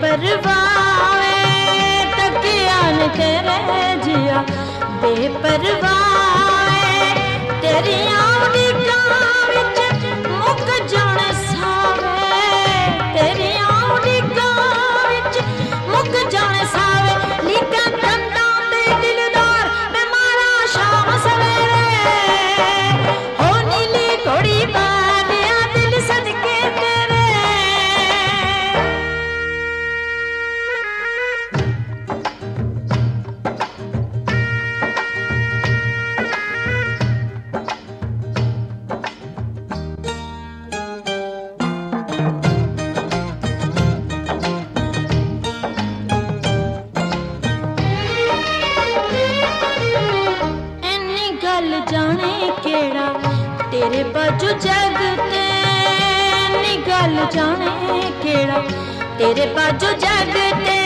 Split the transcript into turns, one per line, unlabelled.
बेपरवाह तकिया ने तेरे जिया बेपरवाह तेरिया उड़ीकां विच मुक जाने सावे तेरिया उड़ीकां विच मुक जाने सावे लीकां तंदां ते दिलदार मैं मारा शाम सवेरे हो नीली घोड़ी वालिया दिल सदके तेरे जाने केड़ा तेरे बाजू जगते नी गल जाने केड़ा तेरे बाजू जगते